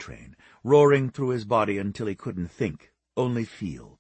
train, roaring through his body until he couldn't think, only feel.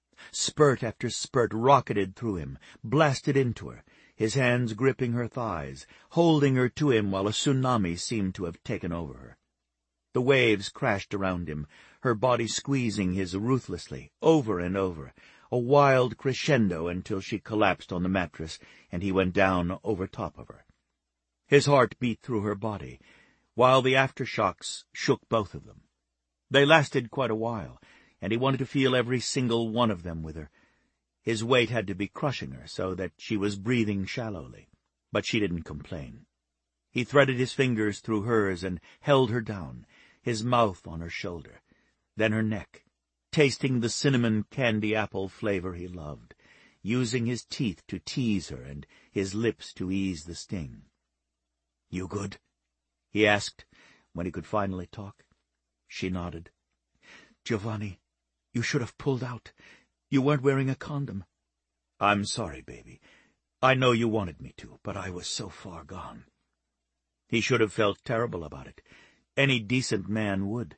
Spurt after spurt rocketed through him, blasted into her, his hands gripping her thighs, holding her to him while a tsunami seemed to have taken over her. The waves crashed around him, her body squeezing his ruthlessly, over and over, a wild crescendo until she collapsed on the mattress and he went down over top of her. His heart beat through her body, while the aftershocks shook both of them. They lasted quite a while, and he wanted to feel every single one of them with her. His weight had to be crushing her so that she was breathing shallowly, but she didn't complain. He threaded his fingers through hers and held her down, his mouth on her shoulder, then her neck, tasting the cinnamon candy apple flavor he loved, using his teeth to tease her and his lips to ease the sting. "You good?" he asked, when he could finally talk. She nodded. "Giovanni, you should have pulled out. You weren't wearing a condom." "I'm sorry, baby. I know you wanted me to, but I was so far gone." He should have felt terrible about it. Any decent man would.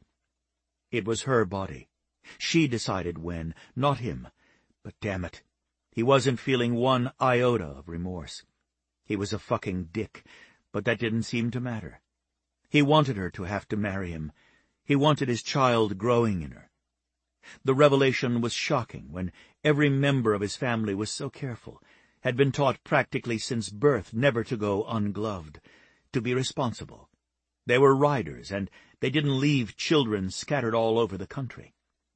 It was her body. She decided when, not him. But damn it, he wasn't feeling one iota of remorse. He was a fucking dick, but that didn't seem to matter. He wanted her to have to marry him. He wanted his child growing in her. The revelation was shocking when every member of his family was so careful, had been taught practically since birth never to go ungloved, to be responsible. They were riders, and they didn't leave children scattered all over the country.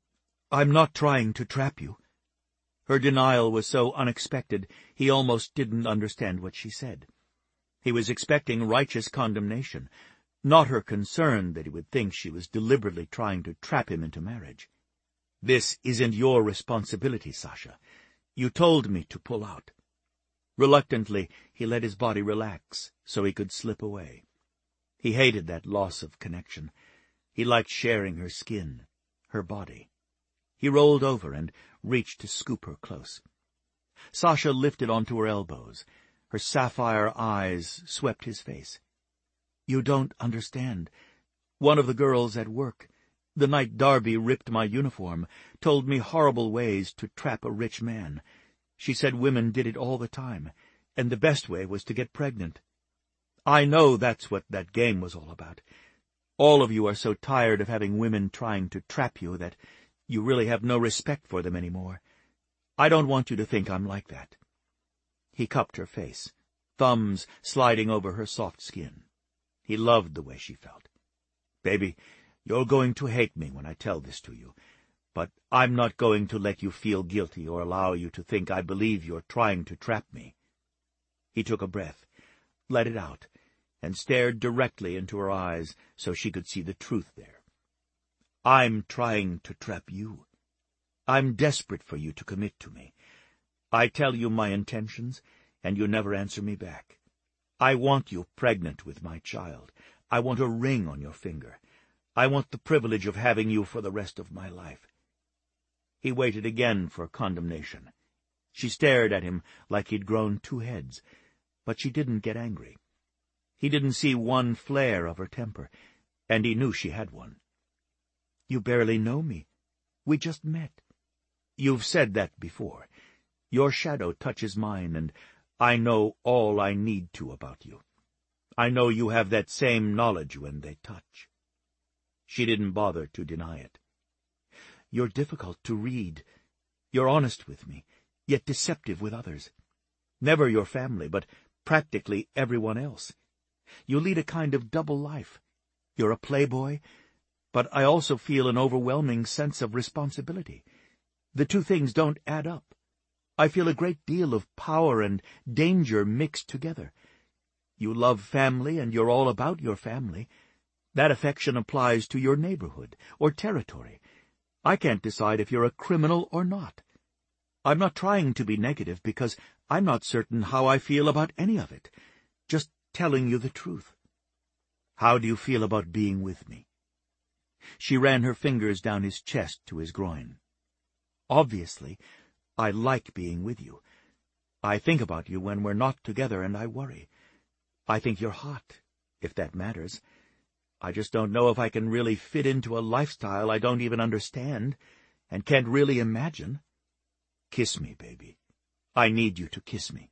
"I'm not trying to trap you." Her denial was so unexpected he almost didn't understand what she said. He was expecting righteous condemnation, not her concern that he would think she was deliberately trying to trap him into marriage. "This isn't your responsibility, Sasha. You told me to pull out." Reluctantly, he let his body relax so he could slip away. He hated that loss of connection. He liked sharing her skin, her body. He rolled over and reached to scoop her close. Sasha lifted onto her elbows. Her sapphire eyes swept his face. "You don't understand. One of the girls at work, the night Darby ripped my uniform, told me horrible ways to trap a rich man. She said women did it all the time, and the best way was to get pregnant. I know that's what that game was all about. All of you are so tired of having women trying to trap you that you really have no respect for them anymore. I don't want you to think I'm like that." He cupped her face, thumbs sliding over her soft skin. He loved the way she felt. "Baby, you're going to hate me when I tell this to you, but I'm not going to let you feel guilty or allow you to think I believe you're trying to trap me." He took a breath, let it out, and stared directly into her eyes so she could see the truth there. "I'm trying to trap you. I'm desperate for you to commit to me. I tell you my intentions, and you never answer me back. I want you pregnant with my child. I want a ring on your finger. I want the privilege of having you for the rest of my life." He waited again for condemnation. She stared at him like he'd grown two heads, but she didn't get angry. He didn't see one flare of her temper, and he knew she had one. "You barely know me. We just met." "You've said that before. Your shadow touches mine, and I know all I need to about you. I know you have that same knowledge when they touch." She didn't bother to deny it. "You're difficult to read. You're honest with me, yet deceptive with others. Never your family, but practically everyone else. You lead a kind of double life. You're a playboy, but I also feel an overwhelming sense of responsibility. The two things don't add up. I feel a great deal of power and danger mixed together. You love family, and you're all about your family. That affection applies to your neighborhood or territory. I can't decide if you're a criminal or not. I'm not trying to be negative because I'm not certain how I feel about any of it. Just telling you the truth. How do you feel about being with me?" She ran her fingers down his chest to his groin. "Obviously, I like being with you. I think about you when we're not together, and I worry. I think you're hot, if that matters. I just don't know if I can really fit into a lifestyle I don't even understand and can't really imagine. Kiss me, baby. I need you to kiss me."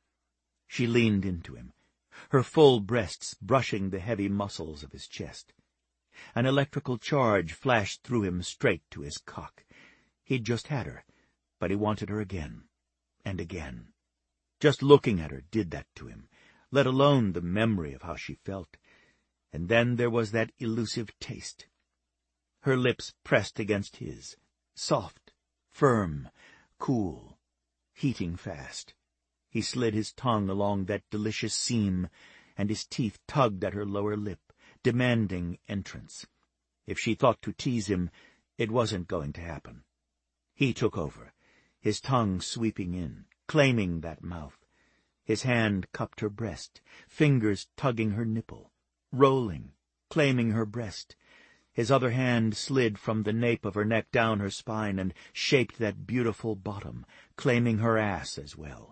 She leaned into him, her full breasts brushing the heavy muscles of his chest. An electrical charge flashed through him straight to his cock. He'd just had her, but he wanted her again and again. Just looking at her did that to him, let alone the memory of how she felt. And then there was that elusive taste. Her lips pressed against his, soft, firm, cool, heating fast. He slid his tongue along that delicious seam, and his teeth tugged at her lower lip, demanding entrance. If she thought to tease him, it wasn't going to happen. He took over, his tongue sweeping in, claiming that mouth. His hand cupped her breast, fingers tugging her nipple, rolling, claiming her breast. His other hand slid from the nape of her neck down her spine and shaped that beautiful bottom, claiming her ass as well.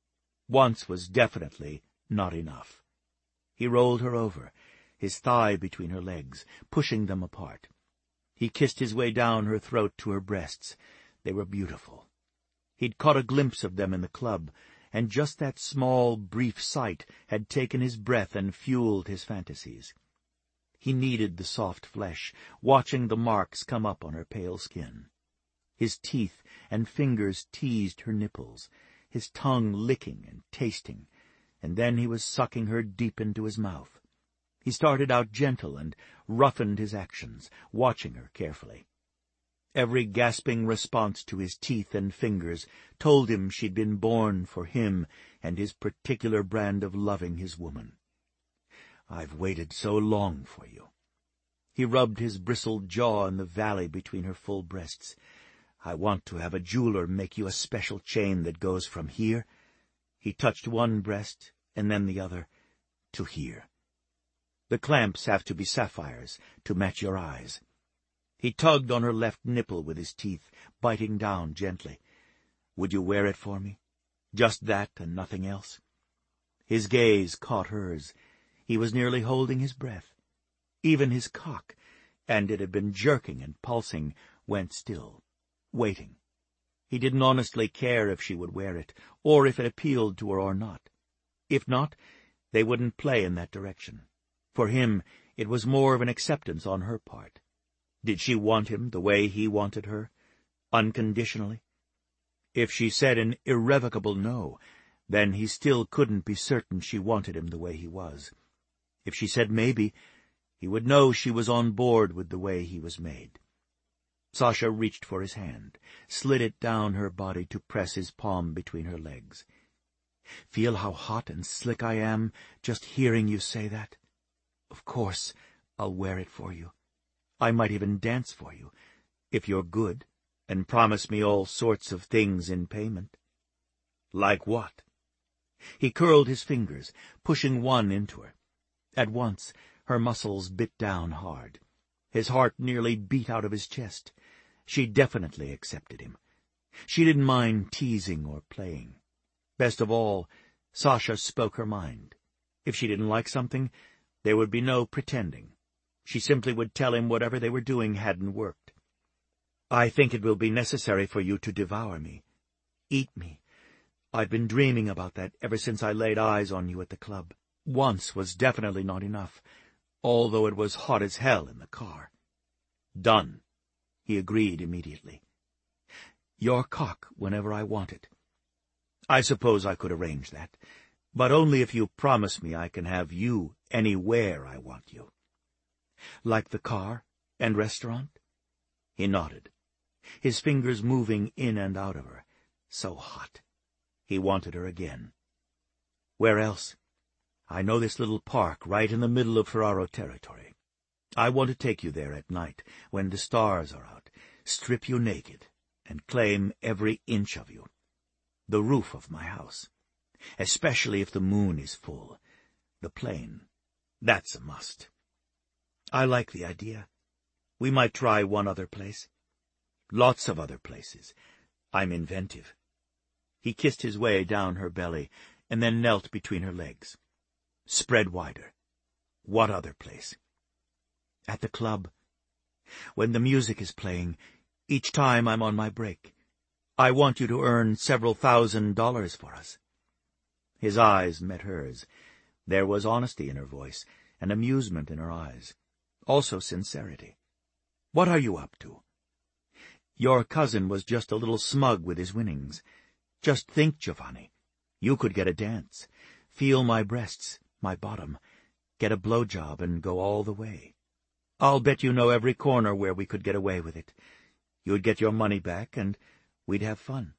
Once was definitely not enough. He rolled her over, his thigh between her legs, pushing them apart. He kissed his way down her throat to her breasts. They were beautiful. He'd caught a glimpse of them in the club, and just that small, brief sight had taken his breath and fueled his fantasies. He kneaded the soft flesh, watching the marks come up on her pale skin. His teeth and fingers teased her nipples, his tongue licking and tasting, and then he was sucking her deep into his mouth. He started out gentle and roughened his actions, watching her carefully. Every gasping response to his teeth and fingers told him she'd been born for him and his particular brand of loving his woman. "I've waited so long for you." He rubbed his bristled jaw in the valley between her full breasts. "I want to have a jeweler make you a special chain that goes from here," he touched one breast and then the other, "to here. The clamps have to be sapphires to match your eyes." He tugged on her left nipple with his teeth, biting down gently. "Would you wear it for me? Just that and nothing else?" His gaze caught hers. He was nearly holding his breath. Even his cock, and it had been jerking and pulsing, went still, waiting. He didn't honestly care if she would wear it, or if it appealed to her or not. If not, they wouldn't play in that direction. For him, it was more of an acceptance on her part. Did she want him the way he wanted her, unconditionally? If she said an irrevocable no, then he still couldn't be certain she wanted him the way he was. If she said maybe, he would know she was on board with the way he was made. Sasha reached for his hand, slid it down her body to press his palm between her legs. "Feel how hot and slick I am just hearing you say that? Of course, I'll wear it for you. I might even dance for you, if you're good, and promise me all sorts of things in payment." "Like what?" He curled his fingers, pushing one into her. At once, her muscles bit down hard. His heart nearly beat out of his chest. She definitely accepted him. She didn't mind teasing or playing. Best of all, Sasha spoke her mind. If she didn't like something, there would be no pretending. She simply would tell him whatever they were doing hadn't worked. "I think it will be necessary for you to devour me. Eat me. I've been dreaming about that ever since I laid eyes on you at the club. Once was definitely not enough, although it was hot as hell in the car." "Done," he agreed immediately. "Your cock whenever I want it. I suppose I could arrange that, but only if you promise me I can have you anywhere I want you." "Like the car and restaurant?" He nodded, his fingers moving in and out of her. So hot. He wanted her again. "Where else?" "I know this little park right in the middle of Ferraro territory. I want to take you there at night, when the stars are out, strip you naked, and claim every inch of you. The roof of my house. Especially if the moon is full. The plain. That's a must. I like the idea. We might try one other place. Lots of other places. I'm inventive." He kissed his way down her belly, and then knelt between her legs. "Spread wider. What other place?" At the club. When the music is playing, each time I'm on my break. I want you to earn several $1,000s for us." His eyes met hers. There was honesty in her voice, and amusement in her eyes. Also sincerity. "What are you up to?" "Your cousin was just a little smug with his winnings. Just think, Giovanni. You could get a dance, feel my breasts, my bottom, get a blowjob, and go all the way. I'll bet you know every corner where we could get away with it. You'd get your money back, and we'd have fun.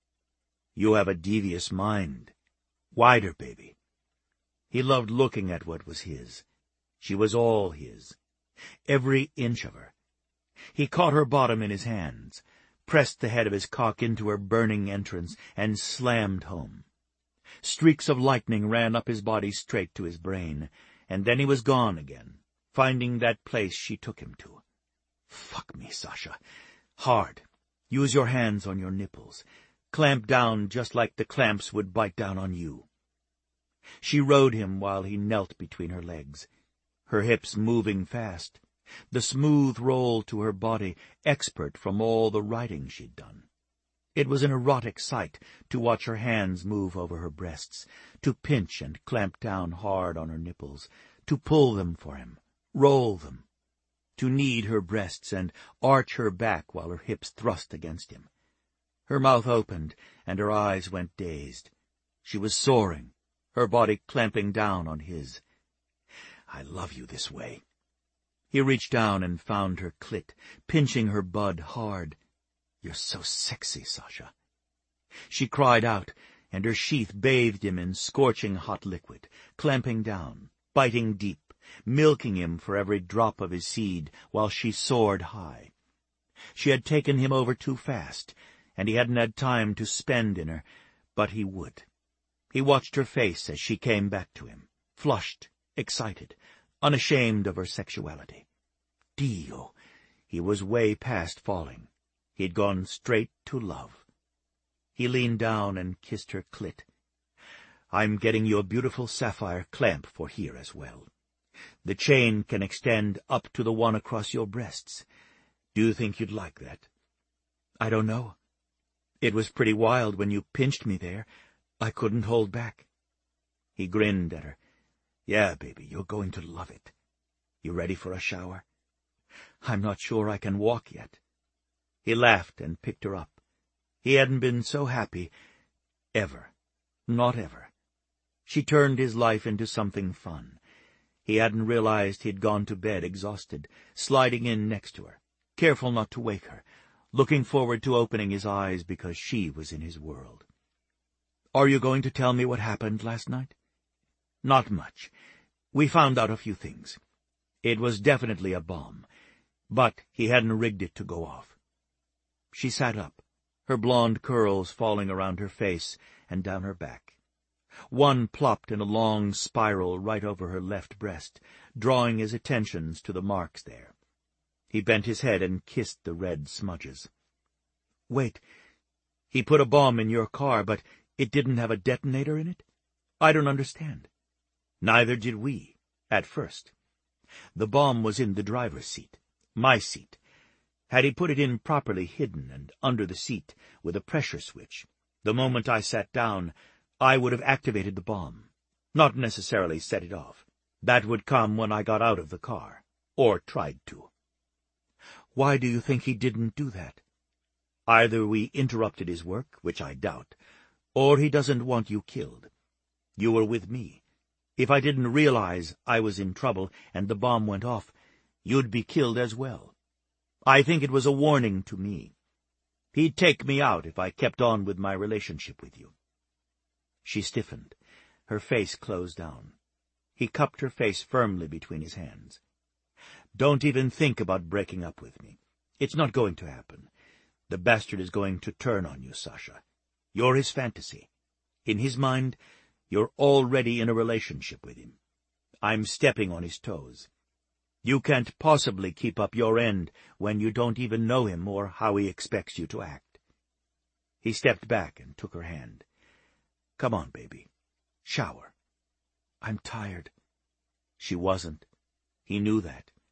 You have a devious mind. Wider, baby." He loved looking at what was his. She was all his. Every inch of her. He caught her bottom in his hands, pressed the head of his cock into her burning entrance, and slammed home. Streaks of lightning ran up his body straight to his brain, and then he was gone again, finding that place she took him to. "Fuck me, Sasha. Hard. Use your hands on your nipples. Clamp down just like the clamps would bite down on you." She rode him while he knelt between her legs, her hips moving fast, the smooth roll to her body, expert from all the riding she'd done. It was an erotic sight to watch her hands move over her breasts, to pinch and clamp down hard on her nipples, to pull them for him, roll them, to knead her breasts and arch her back while her hips thrust against him. Her mouth opened, and her eyes went dazed. She was soaring, her body clamping down on his. "I love you this way." He reached down and found her clit, pinching her bud hard. "You're so sexy, Sasha." She cried out, and her sheath bathed him in scorching hot liquid, clamping down, biting deep, milking him for every drop of his seed while she soared high. She had taken him over too fast, and he hadn't had time to spend in her, but he would. He watched her face as she came back to him, flushed, excited, unashamed of her sexuality. Dio! He was way past falling. He'd gone straight to love. He leaned down and kissed her clit. "I'm getting you a beautiful sapphire clamp for here as well. The chain can extend up to the one across your breasts. Do you think you'd like that?" "I don't know. It was pretty wild when you pinched me there. I couldn't hold back." He grinned at her. "Yeah, baby, you're going to love it. You ready for a shower?" "I'm not sure I can walk yet." He laughed and picked her up. He hadn't been so happy. Ever. Not ever. She turned his life into something fun. He hadn't realized he'd gone to bed exhausted, sliding in next to her, careful not to wake her, looking forward to opening his eyes because she was in his world. "Are you going to tell me what happened last night?" "Not much. We found out a few things. It was definitely a bomb, but he hadn't rigged it to go off." She sat up, her blonde curls falling around her face and down her back. One plopped in a long spiral right over her left breast, drawing his attentions to the marks there. He bent his head and kissed the red smudges. "Wait, he put a bomb in your car, but it didn't have a detonator in it? I don't understand." "Neither did we, at first. The bomb was in the driver's seat, my seat. Had he put it in properly hidden and under the seat with a pressure switch, the moment I sat down, I would have activated the bomb, not necessarily set it off. That would come when I got out of the car, or tried to." "Why do you think he didn't do that?" "Either we interrupted his work, which I doubt, or he doesn't want you killed. You were with me. If I didn't realize I was in trouble and the bomb went off, you'd be killed as well. I think it was a warning to me. He'd take me out if I kept on with my relationship with you." She stiffened. Her face closed down. He cupped her face firmly between his hands. "Don't even think about breaking up with me. It's not going to happen. The bastard is going to turn on you, Sasha. You're his fantasy. In his mind, you're already in a relationship with him. I'm stepping on his toes. You can't possibly keep up your end when you don't even know him or how he expects you to act." He stepped back and took her hand. "Come on, baby. Shower." "I'm tired." She wasn't. He knew that.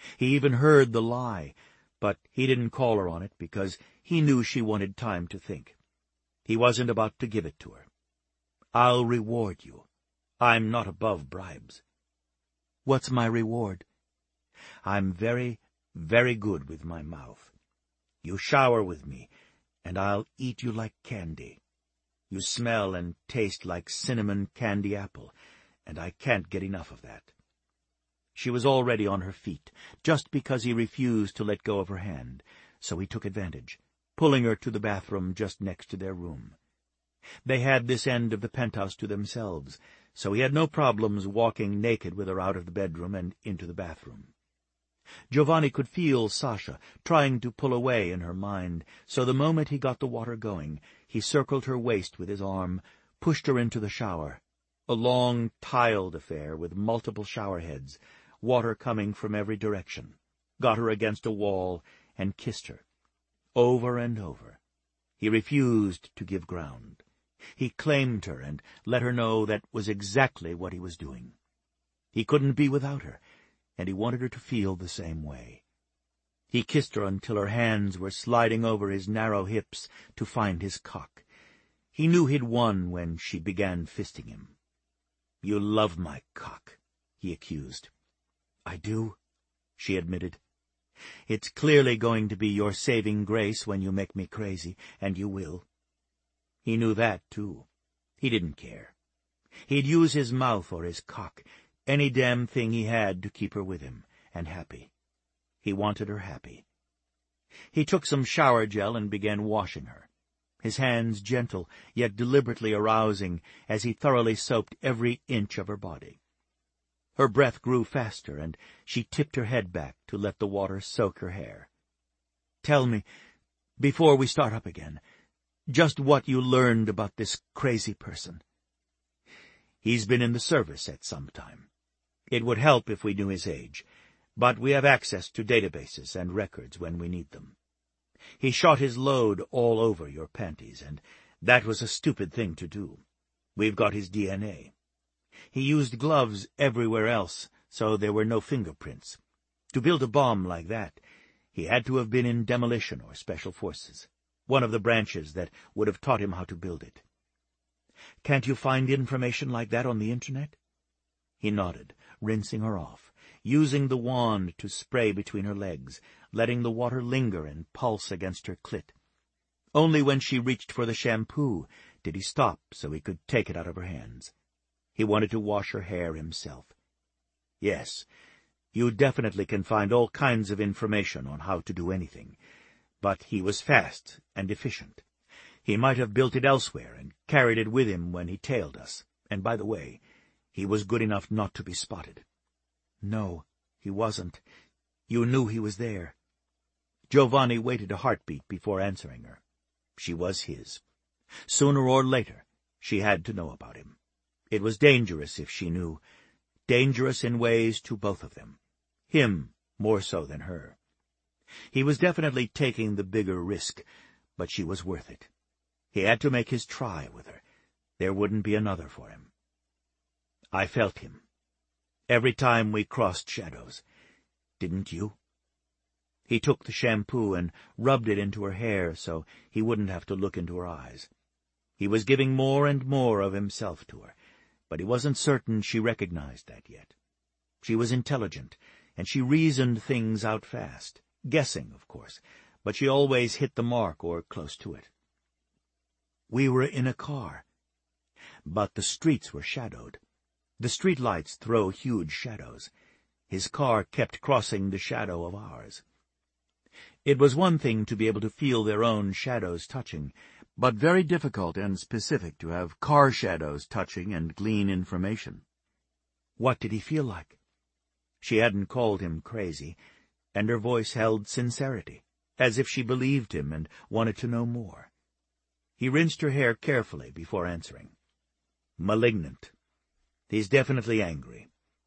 He even heard the lie, but he didn't call her on it because he knew she wanted time to think. He wasn't about to give it to her. "I'll reward you. I'm not above bribes." "What's my reward?" "I'm very, very good with my mouth. You shower with me, and I'll eat you like candy. You smell and taste like cinnamon candy apple, and I can't get enough of that." She was already on her feet, just because he refused to let go of her hand, so he took advantage, pulling her to the bathroom just next to their room. They had this end of the penthouse to themselves, so he had no problems walking naked with her out of the bedroom and into the bathroom. Giovanni could feel Sasha trying to pull away in her mind, so the moment he got the water going, he circled her waist with his arm, pushed her into the shower, a long, tiled affair with multiple shower heads, water coming from every direction, got her against a wall, and kissed her. Over and over. He refused to give ground. He claimed her and let her know that was exactly what he was doing. He couldn't be without her, and he wanted her to feel the same way. He kissed her until her hands were sliding over his narrow hips to find his cock. He knew he'd won when she began fisting him. "You love my cock," he accused. "I do," she admitted. "It's clearly going to be your saving grace when you make me crazy, and you will." He knew that, too. He didn't care. He'd use his mouth or his cock, any damn thing he had to keep her with him, and happy. He wanted her happy. He took some shower gel and began washing her, his hands gentle, yet deliberately arousing, as he thoroughly soaped every inch of her body. Her breath grew faster, and she tipped her head back to let the water soak her hair. "Tell me, before we start up again, just what you learned about this crazy person." "He's been in the service at some time. It would help if we knew his age, but we have access to databases and records when we need them. He shot his load all over your panties, and that was a stupid thing to do. We've got his DNA. He used gloves everywhere else, so there were no fingerprints. To build a bomb like that, he had to have been in demolition or special forces, one of the branches that would have taught him how to build it. Can't you find information like that on the Internet?" He nodded, rinsing her off, using the wand to spray between her legs, letting the water linger and pulse against her clit. Only when she reached for the shampoo did he stop so he could take it out of her hands. He wanted to wash her hair himself. "Yes, you definitely can find all kinds of information on how to do anything, but he was fast and efficient. He might have built it elsewhere and carried it with him when he tailed us, and by the way, he was good enough not to be spotted." "No, he wasn't. You knew he was there." Giovanni waited a heartbeat before answering her. She was his. Sooner or later, she had to know about him. It was dangerous if she knew, dangerous in ways to both of them, him more so than her. He was definitely taking the bigger risk, but she was worth it. He had to make his try with her. There wouldn't be another for him. "I felt him. Every time we crossed shadows. Didn't you?" He took the shampoo and rubbed it into her hair so he wouldn't have to look into her eyes. He was giving more and more of himself to her, but he wasn't certain she recognized that yet. She was intelligent, and she reasoned things out fast, guessing, of course, but she always hit the mark or close to it. "We were in a car, but the streets were shadowed. The street lights throw huge shadows. His car kept crossing the shadow of ours. It was one thing to be able to feel their own shadows touching, but very difficult and specific to have car shadows touching and glean information." "What did he feel like?" She hadn't called him crazy, and her voice held sincerity, as if she believed him and wanted to know more. He rinsed her hair carefully before answering. "Malignant. He's definitely angry.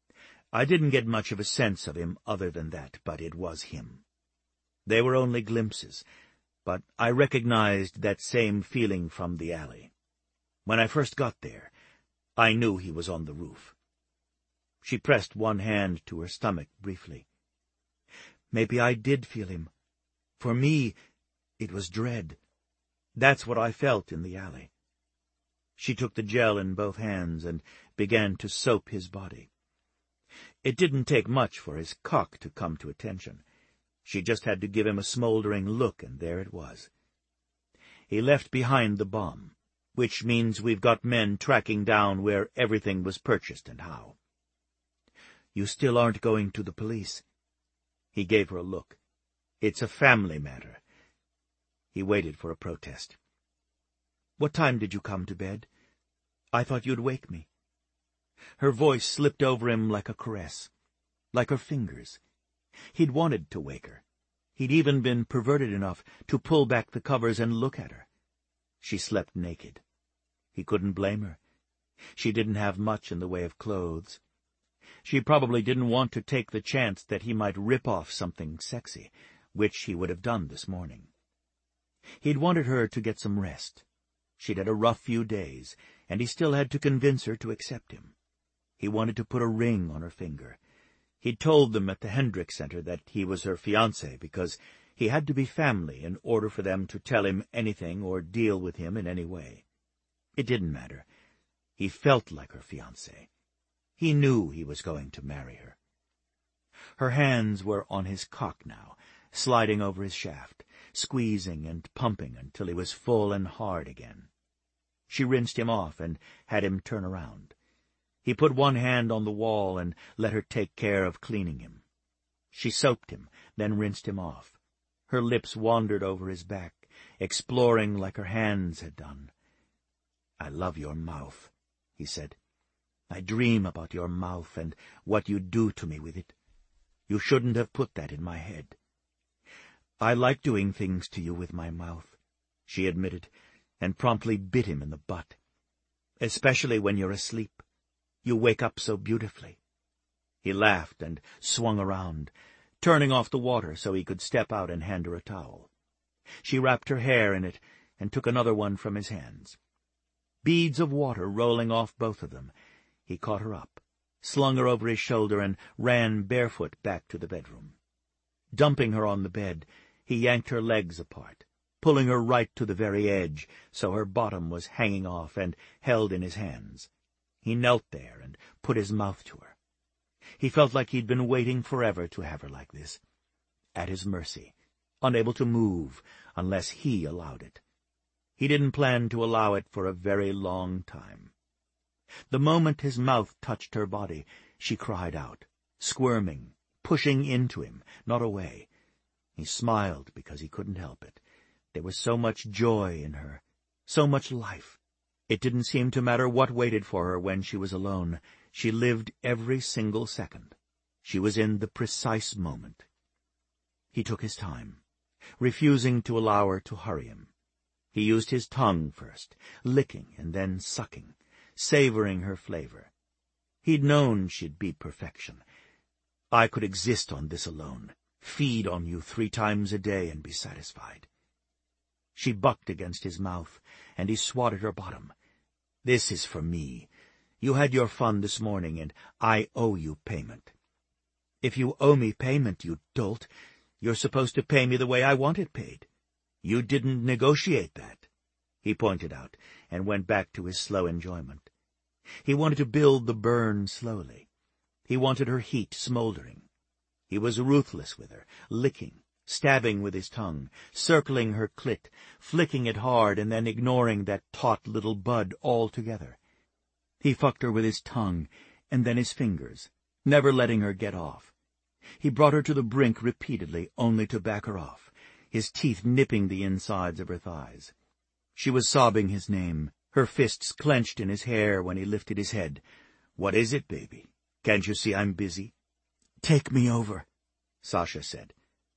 I didn't get much of a sense of him other than that, but it was him. They were only glimpses, but I recognized that same feeling from the alley. When I first got there, I knew he was on the roof." She pressed one hand to her stomach briefly. Maybe I did feel him. For me, it was dread. That's what I felt in the alley. She took the gel in both hands and began to soap his body. It didn't take much for his cock to come to attention. She just had to give him a smoldering look, and there it was. He left behind the bomb, which means we've got men tracking down where everything was purchased and how. You still aren't going to the police? He gave her a look. It's a family matter. He waited for a protest. What time did you come to bed? I thought you'd wake me. Her voice slipped over him like a caress, like her fingers. He'd wanted to wake her. He'd even been perverted enough to pull back the covers and look at her. She slept naked. He couldn't blame her. She didn't have much in the way of clothes. She probably didn't want to take the chance that he might rip off something sexy, which he would have done this morning. He'd wanted her to get some rest. She'd had a rough few days, and he still had to convince her to accept him. He wanted to put a ring on her finger. He'd told them at the Hendricks Center that he was her fiancé because he had to be family in order for them to tell him anything or deal with him in any way. It didn't matter. He felt like her fiancé. He knew he was going to marry her. Her hands were on his cock now, sliding over his shaft, squeezing and pumping until he was full and hard again. She rinsed him off and had him turn around. He put one hand on the wall and let her take care of cleaning him. She soaped him, then rinsed him off. Her lips wandered over his back, exploring like her hands had done. I love your mouth, he said. I dream about your mouth and what you do to me with it. You shouldn't have put that in my head. I like doing things to you with my mouth, she admitted, and promptly bit him in the butt. Especially when you're asleep. You wake up so beautifully. He laughed and swung around, turning off the water so he could step out and hand her a towel. She wrapped her hair in it and took another one from his hands. Beads of water rolling off both of them, he caught her up, slung her over his shoulder, and ran barefoot back to the bedroom. Dumping her on the bed, he yanked her legs apart, pulling her right to the very edge so her bottom was hanging off and held in his hands. He knelt there and put his mouth to her. He felt like he'd been waiting forever to have her like this, at his mercy, unable to move unless he allowed it. He didn't plan to allow it for a very long time. The moment his mouth touched her body, she cried out, squirming, pushing into him, not away. He smiled because he couldn't help it. There was so much joy in her, so much life. It didn't seem to matter what waited for her when she was alone. She lived every single second. She was in the precise moment. He took his time, refusing to allow her to hurry him. He used his tongue first, licking and then sucking, savoring her flavor. He'd known she'd be perfection. I could exist on this alone, feed on you 3 times a day and be satisfied. She bucked against his mouth, and he swatted her bottom. This is for me. You had your fun this morning, and I owe you payment. If you owe me payment, you dolt, you're supposed to pay me the way I want it paid. You didn't negotiate that, he pointed out, and went back to his slow enjoyment. He wanted to build the burn slowly. He wanted her heat smoldering. He was ruthless with her, licking, stabbing with his tongue, circling her clit, flicking it hard, and then ignoring that taut little bud altogether. He fucked her with his tongue, and then his fingers, never letting her get off. He brought her to the brink repeatedly, only to back her off, his teeth nipping the insides of her thighs. She was sobbing his name, her fists clenched in his hair when he lifted his head. "What is it, baby? Can't you see I'm busy?" "Take me over," Sasha said.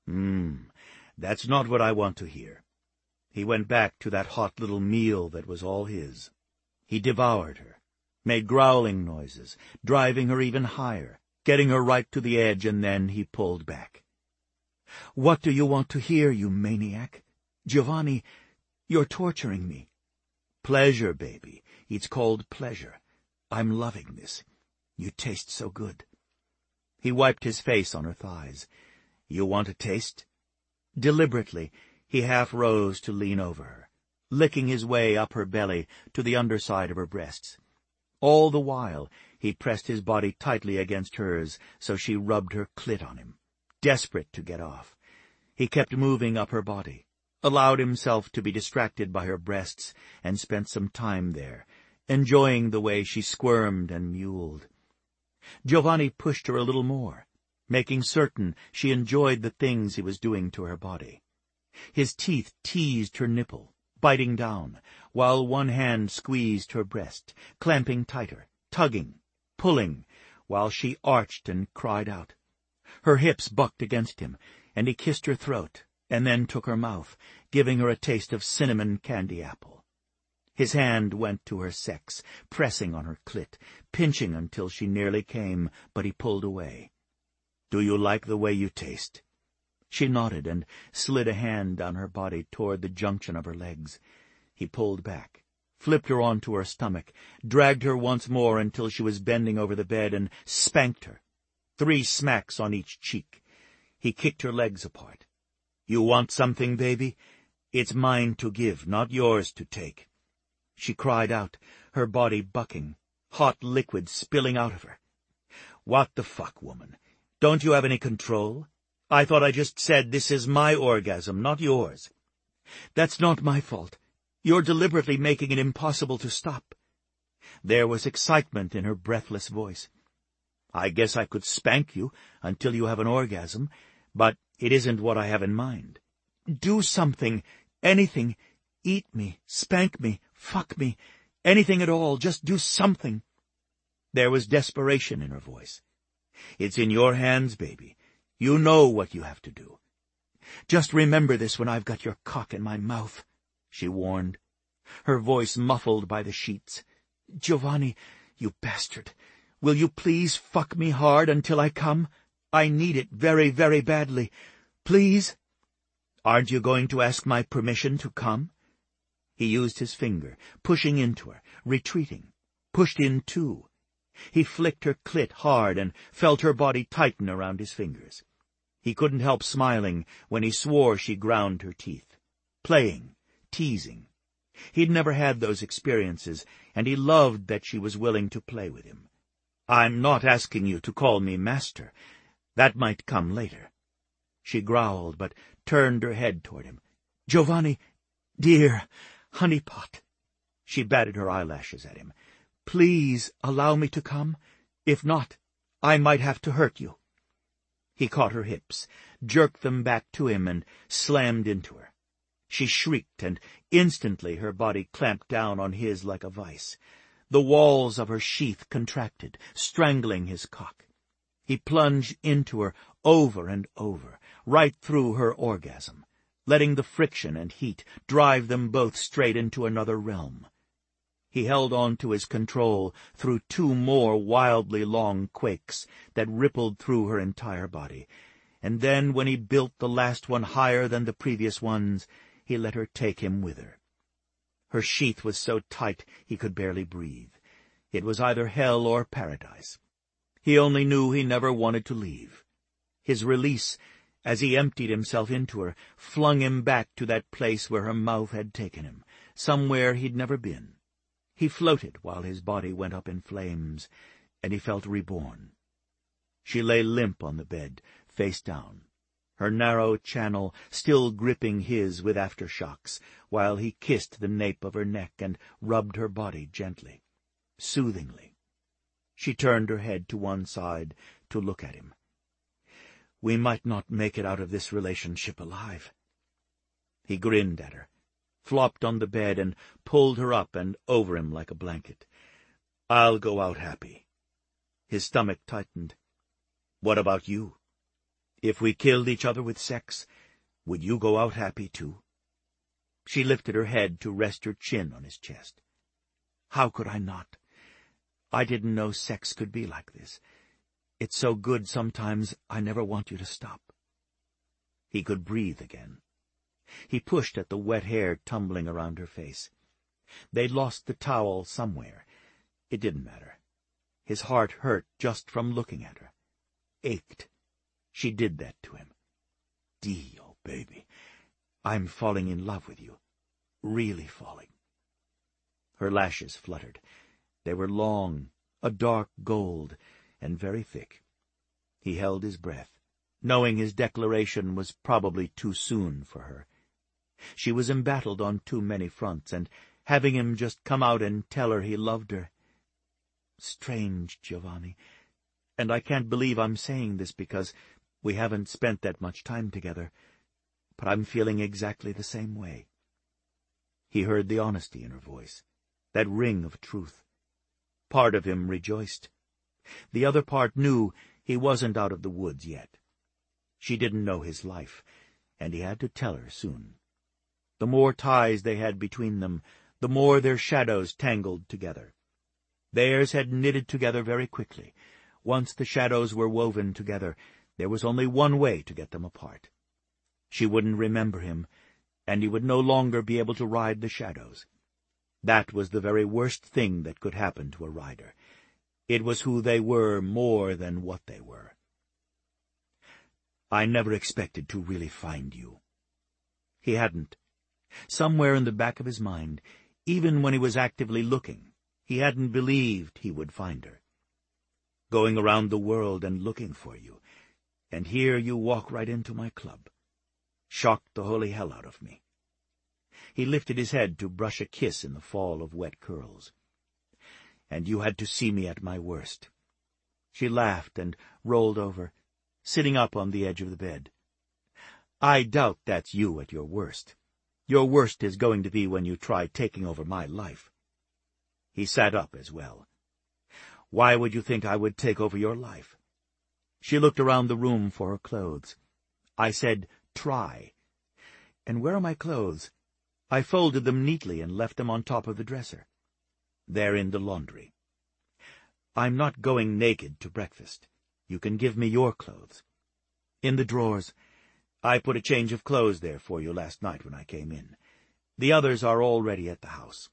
That's not what I want to hear." He went back to that hot little meal that was all his. He devoured her, made growling noises, driving her even higher, getting her right to the edge, and then he pulled back. "What do you want to hear, you maniac? Giovanni, you're torturing me." "Pleasure, baby. It's called pleasure. I'm loving this. You taste so good." He wiped his face on her thighs. You want a taste?" Deliberately, he half rose to lean over her, licking his way up her belly to the underside of her breasts. All the while, he pressed his body tightly against hers so she rubbed her clit on him, desperate to get off. He kept moving up her body, allowed himself to be distracted by her breasts, and spent some time there, enjoying the way she squirmed and mewled. Giovanni pushed her a little more, making certain she enjoyed the things he was doing to her body. His teeth teased her nipple, biting down, while one hand squeezed her breast, clamping tighter, tugging, pulling, while she arched and cried out. Her hips bucked against him, and he kissed her throat, and then took her mouth, giving her a taste of cinnamon candy apple. His hand went to her sex, pressing on her clit, pinching until she nearly came, but he pulled away. "Do you like the way you taste?" She nodded and slid a hand down her body toward the junction of her legs. He pulled back, flipped her onto her stomach, dragged her once more until she was bending over the bed, and spanked her. 3 smacks on each cheek. He kicked her legs apart. "You want something, baby? It's mine to give, not yours to take." She cried out, her body bucking, hot liquid spilling out of her. "What the fuck, woman? Don't you have any control? I thought I just said this is my orgasm, not yours." "That's not my fault. You're deliberately making it impossible to stop." There was excitement in her breathless voice. "I guess I could spank you until you have an orgasm, but it isn't what I have in mind." "Do something, anything. Eat me, spank me, fuck me, anything at all. Just do something." There was desperation in her voice. "It's in your hands, baby. You know what you have to do." "Just remember this when I've got your cock in my mouth," she warned, her voice muffled by the sheets. "Giovanni, you bastard, will you please fuck me hard until I come? I need it very, very badly. Please?" "Aren't you going to ask my permission to come?" He used his finger, pushing into her, retreating, pushed in too. He flicked her clit hard and felt her body tighten around his fingers. He couldn't help smiling when he swore she ground her teeth. Playing, teasing. He'd never had those experiences, and he loved that she was willing to play with him. "I'm not asking you to call me master. That might come later." She growled, but turned her head toward him. "Giovanni, dear, honeypot." She batted her eyelashes at him. "Please allow me to come. If not, I might have to hurt you." He caught her hips, jerked them back to him, and slammed into her. She shrieked, and instantly her body clamped down on his like a vice. The walls of her sheath contracted, strangling his cock. He plunged into her over and over, right through her orgasm, letting the friction and heat drive them both straight into another realm. He held on to his control through 2 more wildly long quakes that rippled through her entire body, and then, when he built the last one higher than the previous ones, he let her take him with her. Her sheath was so tight he could barely breathe. It was either hell or paradise. He only knew he never wanted to leave. His release, as he emptied himself into her, flung him back to that place where her mouth had taken him, somewhere he'd never been. He floated while his body went up in flames, and he felt reborn. She lay limp on the bed, face down, her narrow channel still gripping his with aftershocks, while he kissed the nape of her neck and rubbed her body gently, soothingly. She turned her head to one side to look at him. "We might not make it out of this relationship alive." He grinned at her, flopped on the bed, and pulled her up and over him like a blanket. "I'll go out happy." His stomach tightened. "What about you? If we killed each other with sex, would you go out happy too?" She lifted her head to rest her chin on his chest. "How could I not? I didn't know sex could be like this. It's so good sometimes I never want you to stop." He could breathe again. He pushed at the wet hair tumbling around her face. They'd lost the towel somewhere. It didn't matter. His heart hurt just from looking at her. Ached. She did that to him. Dio, baby, I'm falling in love with you. Really falling." Her lashes fluttered. They were long, a dark gold, and very thick. He held his breath, knowing his declaration was probably too soon for her. She was embattled on too many fronts, and having him just come out and tell her he loved her. Strange, Giovanni, and I can't believe I'm saying this because we haven't spent that much time together, but I'm feeling exactly the same way. He heard the honesty in her voice, that ring of truth. Part of him rejoiced. The other part knew he wasn't out of the woods yet. She didn't know his life, and he had to tell her soon. The more ties they had between them, the more their shadows tangled together. Theirs had knitted together very quickly. Once the shadows were woven together, there was only one way to get them apart. She wouldn't remember him, and he would no longer be able to ride the shadows. That was the very worst thing that could happen to a rider. It was who they were more than what they were. "I never expected to really find you." He hadn't. Somewhere in the back of his mind, even when he was actively looking, he hadn't believed he would find her. Going around the world and looking for you, and here you walk right into my club. Shocked the holy hell out of me. He lifted his head to brush a kiss in the fall of wet curls. "And you had to see me at my worst." She laughed and rolled over, sitting up on the edge of the bed. "I doubt that's you at your worst. Your worst is going to be when you try taking over my life." He sat up as well. "Why would you think I would take over your life?" She looked around the room for her clothes. "I said, try. And where are my clothes? I folded them neatly and left them on top of the dresser." "They're in the laundry." "I'm not going naked to breakfast. You can give me your clothes." "In the drawers. I put a change of clothes there for you last night when I came in. The others are already at the house."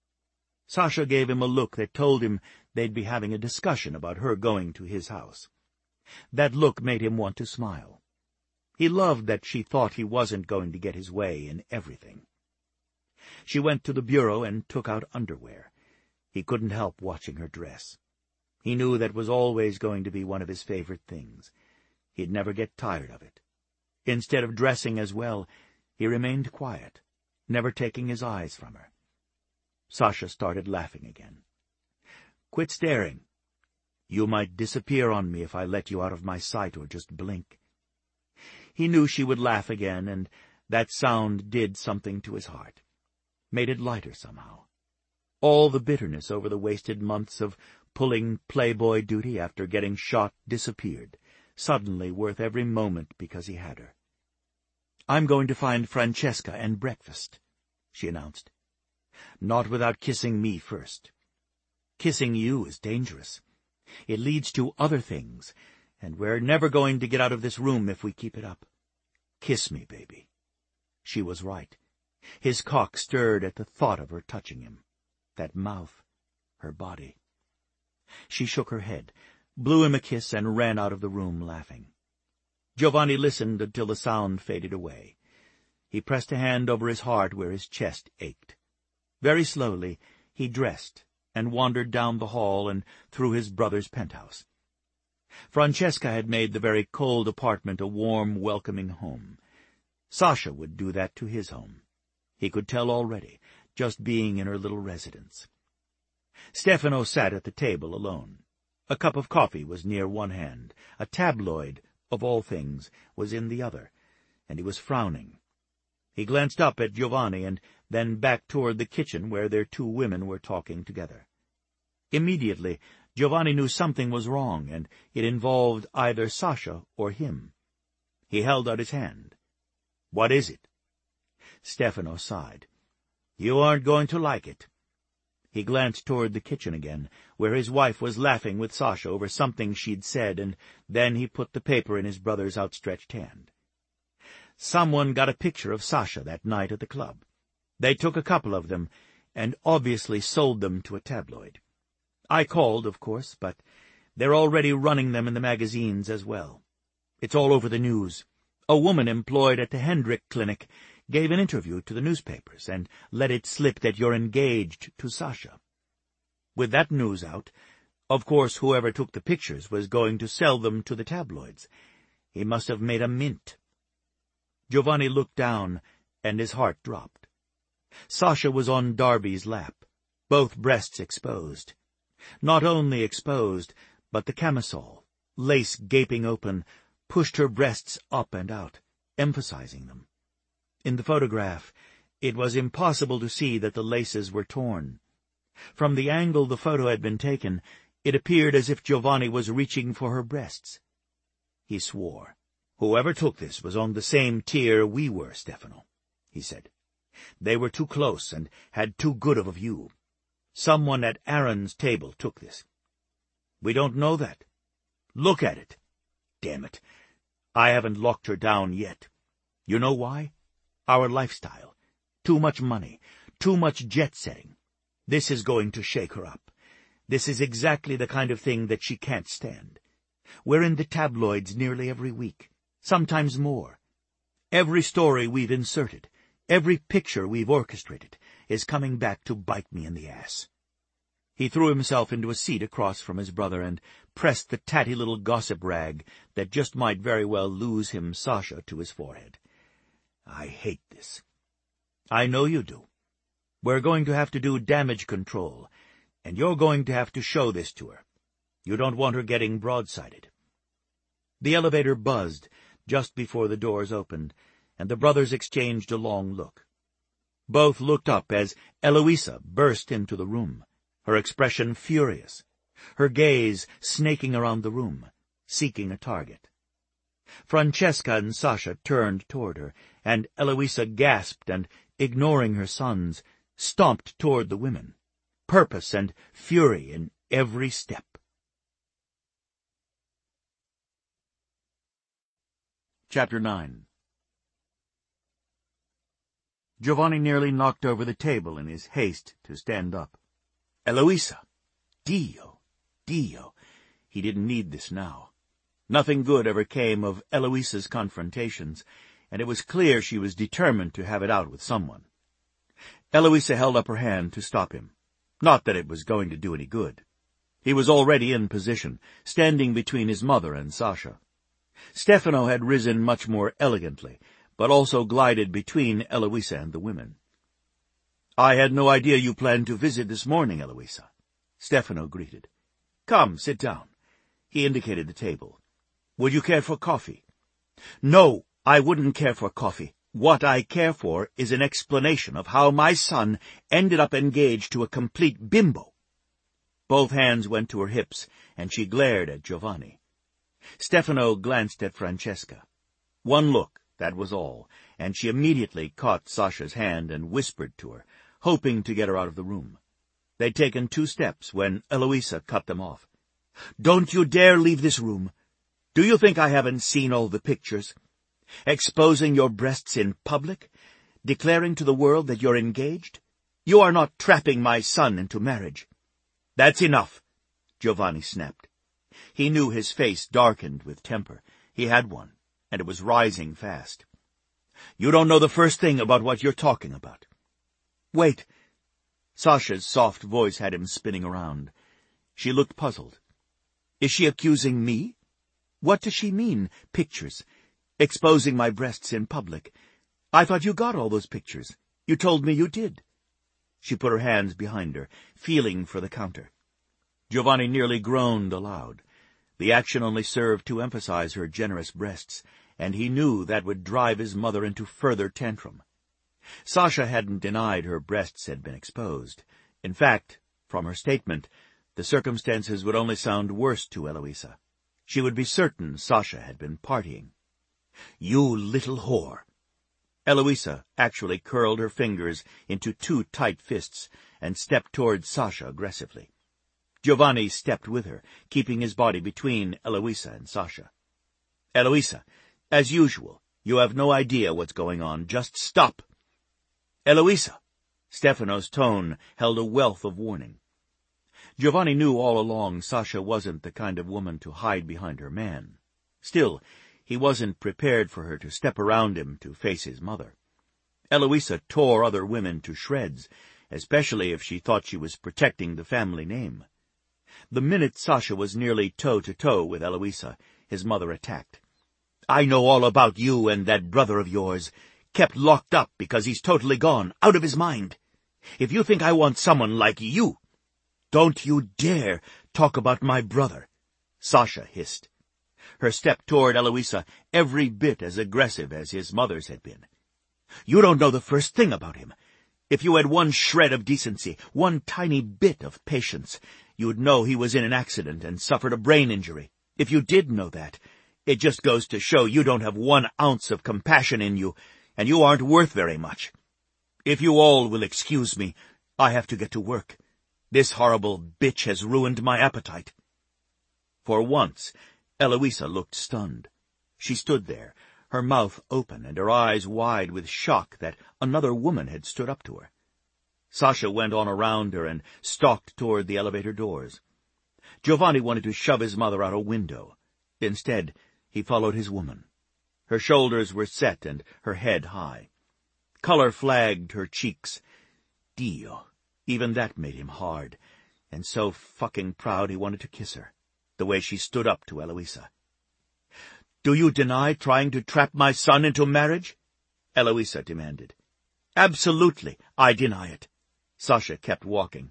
Sasha gave him a look that told him they'd be having a discussion about her going to his house. That look made him want to smile. He loved that she thought he wasn't going to get his way in everything. She went to the bureau and took out underwear. He couldn't help watching her dress. He knew that was always going to be one of his favorite things. He'd never get tired of it. Instead of dressing as well, he remained quiet, never taking his eyes from her. Sasha started laughing again. "Quit staring. You might disappear on me if I let you out of my sight or just blink." He knew she would laugh again, and that sound did something to his heart, made it lighter somehow. All the bitterness over the wasted months of pulling playboy duty after getting shot disappeared, suddenly worth every moment because he had her. "I'm going to find Francesca and breakfast," she announced. "Not without kissing me first. Kissing you is dangerous. It leads to other things, and we're never going to get out of this room if we keep it up. Kiss me, baby." She was right. His cock stirred at the thought of her touching him. That mouth, her body. She shook her head, blew him a kiss, and ran out of the room laughing. Giovanni listened until the sound faded away. He pressed a hand over his heart where his chest ached. Very slowly he dressed and wandered down the hall and through his brother's penthouse. Francesca had made the very cold apartment a warm, welcoming home. Sasha would do that to his home. He could tell already, just being in her little residence. Stefano sat at the table alone. A cup of coffee was near one hand. A tabloid, of all things, was in the other, and he was frowning. He glanced up at Giovanni and then back toward the kitchen where their two women were talking together. Immediately, Giovanni knew something was wrong, and it involved either Sasha or him. He held out his hand. "What is it?" Stefano sighed. "You aren't going to like it." He glanced toward the kitchen again, where his wife was laughing with Sasha over something she'd said, and then he put the paper in his brother's outstretched hand. "Someone got a picture of Sasha that night at the club. They took a couple of them, and obviously sold them to a tabloid. I called, of course, but they're already running them in the magazines as well. It's all over the news. A woman employed at the Hendrick Clinic gave an interview to the newspapers and let it slip that you're engaged to Sasha. With that news out, of course whoever took the pictures was going to sell them to the tabloids. He must have made a mint. Giovanni looked down, and his heart dropped. Sasha was on Darby's lap, both breasts exposed. Not only exposed, but the camisole, lace gaping open, pushed her breasts up and out, emphasizing them. In the photograph, it was impossible to see that the laces were torn. From the angle the photo had been taken, it appeared as if Giovanni was reaching for her breasts. He swore. "Whoever took this was on the same tier we were, Stefano," he said. "They were too close and had too good of a view. Someone at Aaron's table took this. We don't know that. Look at it. Damn it. I haven't locked her down yet. You know why? Our lifestyle. Too much money. Too much jet-setting. This is going to shake her up. This is exactly the kind of thing that she can't stand. We're in the tabloids nearly every week, sometimes more. Every story we've inserted, every picture we've orchestrated, is coming back to bite me in the ass." He threw himself into a seat across from his brother and pressed the tatty little gossip rag that just might very well lose him Sasha to his forehead. "I hate this. I know you do. We're going to have to do damage control, and you're going to have to show this to her. You don't want her getting broadsided." The elevator buzzed just before the doors opened, and the brothers exchanged a long look. Both looked up as Eloisa burst into the room, her expression furious, her gaze snaking around the room, seeking a target. Francesca and Sasha turned toward her, and Eloisa gasped and, ignoring her sons, stomped toward the women, purpose and fury in every step. Chapter 9. Giovanni nearly knocked over the table in his haste to stand up. Eloisa! Dio! Dio! He didn't need this now. Nothing good ever came of Eloisa's confrontations, and it was clear she was determined to have it out with someone. Eloisa held up her hand to stop him. Not that it was going to do any good. He was already in position, standing between his mother and Sasha. Stefano had risen much more elegantly, but also glided between Eloisa and the women. "I had no idea you planned to visit this morning, Eloisa," Stefano greeted. "Come, sit down." He indicated the table. "Would you care for coffee?" "No, I wouldn't care for coffee. What I care for is an explanation of how my son ended up engaged to a complete bimbo." Both hands went to her hips, and she glared at Giovanni. Stefano glanced at Francesca. One look, that was all, and she immediately caught Sasha's hand and whispered to her, hoping to get her out of the room. They'd taken 2 steps when Eloisa cut them off. "Don't you dare leave this room. Do you think I haven't seen all the pictures? Exposing your breasts in public? Declaring to the world that you're engaged? You are not trapping my son into marriage." "That's enough," Giovanni snapped. He knew his face darkened with temper. He had one, and it was rising fast. "You don't know the first thing about what you're talking about." "Wait." Sasha's soft voice had him spinning around. She looked puzzled. "Is she accusing me? What does she mean, pictures? Exposing my breasts in public? I thought you got all those pictures. You told me you did." She put her hands behind her, feeling for the counter. Giovanni nearly groaned aloud. The action only served to emphasize her generous breasts, and he knew that would drive his mother into further tantrum. Sasha hadn't denied her breasts had been exposed. In fact, from her statement, the circumstances would only sound worse to Eloisa. She would be certain Sasha had been partying. "You little whore!" Eloisa actually curled her fingers into 2 tight fists and stepped toward Sasha aggressively. Giovanni stepped with her, keeping his body between Eloisa and Sasha. "Eloisa, as usual, you have no idea what's going on. Just stop." "Eloisa!" Stefano's tone held a wealth of warning. Giovanni knew all along Sasha wasn't the kind of woman to hide behind her man. Still, He wasn't prepared for her to step around him to face his mother. Eloisa tore other women to shreds, especially if she thought she was protecting the family name. The minute Sasha was nearly toe-to-toe with Eloisa, his mother attacked. "I know all about you and that brother of yours, kept locked up because he's totally gone, out of his mind. If you think I want someone like you, don't you dare talk about my brother," Sasha hissed. Her step toward Eloisa every bit as aggressive as his mother's had been. "You don't know the first thing about him. If you had one shred of decency, one tiny bit of patience, you'd know he was in an accident and suffered a brain injury. If you did know that, it just goes to show you don't have 1 ounce of compassion in you, and you aren't worth very much. If you all will excuse me, I have to get to work. This horrible bitch has ruined my appetite." For once, Eloisa looked stunned. She stood there, her mouth open and her eyes wide with shock that another woman had stood up to her. Sasha went on around her and stalked toward the elevator doors. Giovanni wanted to shove his mother out a window. Instead, he followed his woman. Her shoulders were set and her head high. Color flagged her cheeks. Dio, even that made him hard, and so fucking proud he wanted to kiss her, the way she stood up to Eloisa. "Do you deny trying to trap my son into marriage?" Eloisa demanded. "Absolutely, I deny it." Sasha kept walking.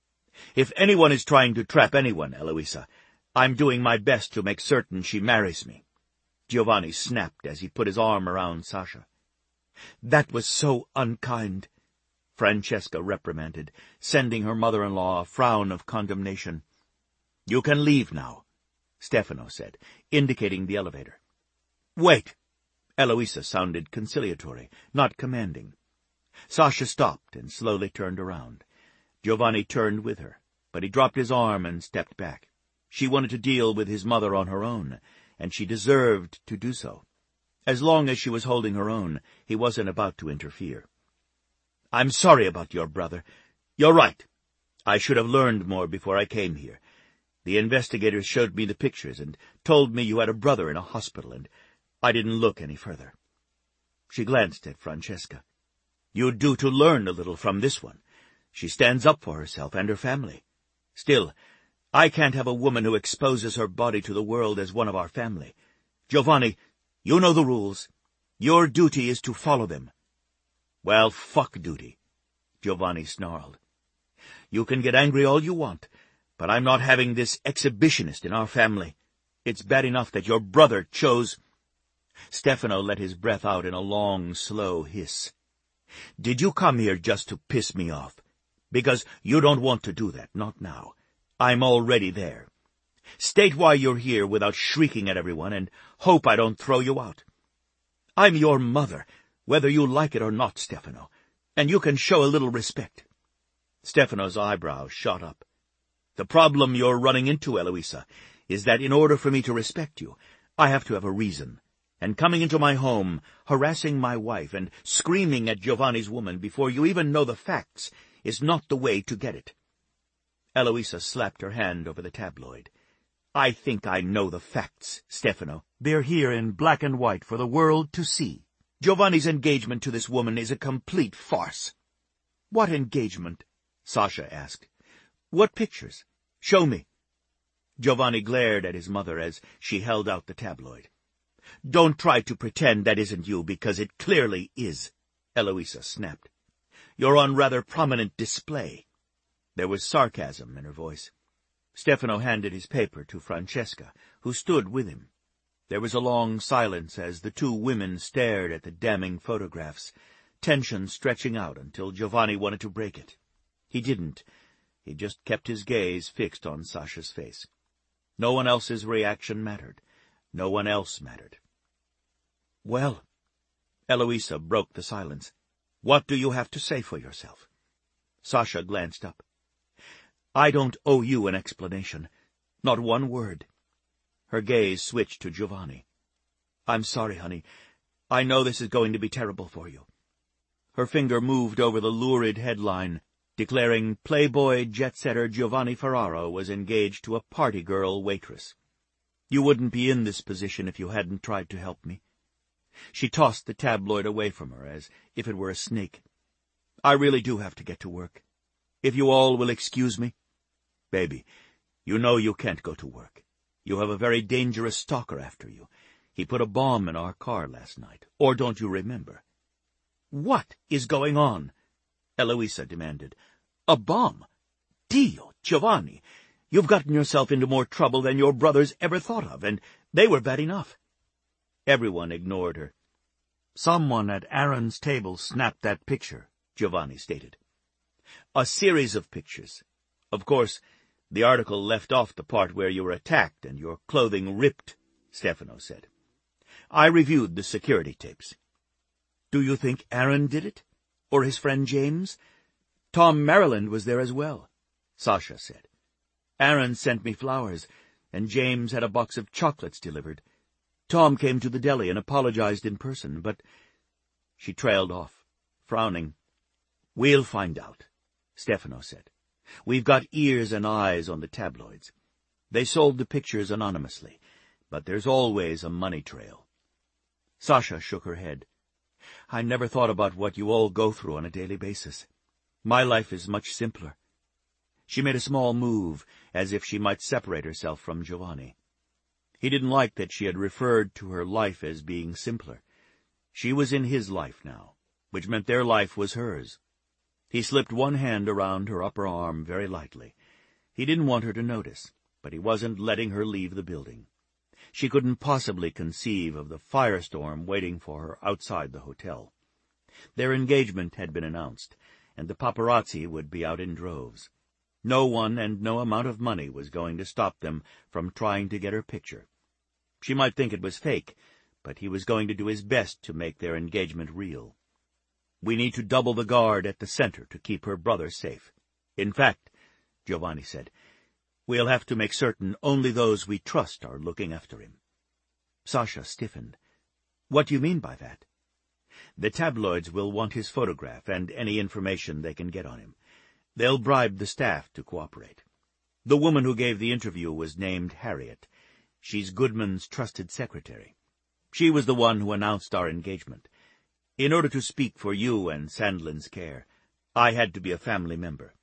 "If anyone is trying to trap anyone, Eloisa, I'm doing my best to make certain she marries me," Giovanni snapped as he put his arm around Sasha. "That was so unkind," Francesca reprimanded, sending her mother-in-law a frown of condemnation. "You can leave now," Stefano said, indicating the elevator. "Wait!" Eloisa sounded conciliatory, not commanding. Sasha stopped and slowly turned around. Giovanni turned with her, but he dropped his arm and stepped back. She wanted to deal with his mother on her own, and she deserved to do so. As long as she was holding her own, he wasn't about to interfere. "I'm sorry about your brother. You're right. I should have learned more before I came here. The investigators showed me the pictures and told me you had a brother in a hospital, and I didn't look any further." She glanced at Francesca. "You'd do to learn a little from this one. She stands up for herself and her family. Still, I can't have a woman who exposes her body to the world as one of our family. Giovanni, you know the rules. Your duty is to follow them." "Well, fuck duty," Giovanni snarled. "You can get angry all you want, but I'm not having this exhibitionist in our family. It's bad enough that your brother chose—" Stefano let his breath out in a long, slow hiss. "Did you come here just to piss me off? Because you don't want to do that, not now. I'm already there. State why you're here without shrieking at everyone, and hope I don't throw you out. I'm your mother, whether you like it or not, Stefano, and you can show a little respect." Stefano's eyebrows shot up. "The problem you're running into, Eloisa, is that in order for me to respect you, I have to have a reason. And coming into my home, harassing my wife, and screaming at Giovanni's woman before you even know the facts is not the way to get it." Eloisa slapped her hand over the tabloid. "I think I know the facts, Stefano. They're here in black and white for the world to see. Giovanni's engagement to this woman is a complete farce." "What engagement?" Sasha asked. "What pictures? Show me." Giovanni glared at his mother as she held out the tabloid. "Don't try to pretend that isn't you, because it clearly is," Eloisa snapped. "You're on rather prominent display." There was sarcasm in her voice. Stefano handed his paper to Francesca, who stood with him. There was a long silence as the two women stared at the damning photographs, tension stretching out until Giovanni wanted to break it. He didn't. He just kept his gaze fixed on Sasha's face. No one else's reaction mattered. No one else mattered. "Well," Eloisa broke the silence, "what do you have to say for yourself?" Sasha glanced up. "I don't owe you an explanation. Not one word." Her gaze switched to Giovanni. "I'm sorry, honey. I know this is going to be terrible for you." Her finger moved over the lurid headline, declaring Playboy jet-setter Giovanni Ferraro was engaged to a party girl waitress. You wouldn't be in this position if you hadn't tried to help me." She tossed the tabloid away from her as if it were a snake. "I really do have to get to work. If you all will excuse me." "Baby, you know you can't go to work. You have a very dangerous stalker after you. He put a bomb in our car last night. Or don't you remember?" "What is going on?" Eloisa demanded. "A bomb? Dio, Giovanni, you've gotten yourself into more trouble than your brothers ever thought of, and they were bad enough." Everyone ignored her. "Someone at Aaron's table snapped that picture," Giovanni stated. "A series of pictures. Of course, the article left off the part where you were attacked and your clothing ripped," Stefano said. "I reviewed the security tapes." "Do you think Aaron did it? Or his friend James?" "Tom Maryland was there as well," Sasha said. "Aaron sent me flowers, and James had a box of chocolates delivered. Tom came to the deli and apologized in person, but—" She trailed off, frowning. "We'll find out," Stefano said. "We've got ears and eyes on the tabloids. They sold the pictures anonymously, but there's always a money trail." Sasha shook her head. "I never thought about what you all go through on a daily basis. My life is much simpler." She made a small move, as if she might separate herself from Giovanni. He didn't like that she had referred to her life as being simpler. She was in his life now, which meant their life was hers. He slipped one hand around her upper arm very lightly. He didn't want her to notice, but he wasn't letting her leave the building. She couldn't possibly conceive of the firestorm waiting for her outside the hotel. Their engagement had been announced, and the paparazzi would be out in droves. No one and no amount of money was going to stop them from trying to get her picture. She might think it was fake, but he was going to do his best to make their engagement real. "We need to double the guard at the center to keep her brother safe. In fact," Giovanni said, "we'll have to make certain only those we trust are looking after him." Sasha stiffened. "What do you mean by that?" "The tabloids will want his photograph and any information they can get on him. They'll bribe the staff to cooperate. The woman who gave the interview was named Harriet. She's Goodman's trusted secretary. She was the one who announced our engagement. In order to speak for you and Sandlin's care, I had to be a family member."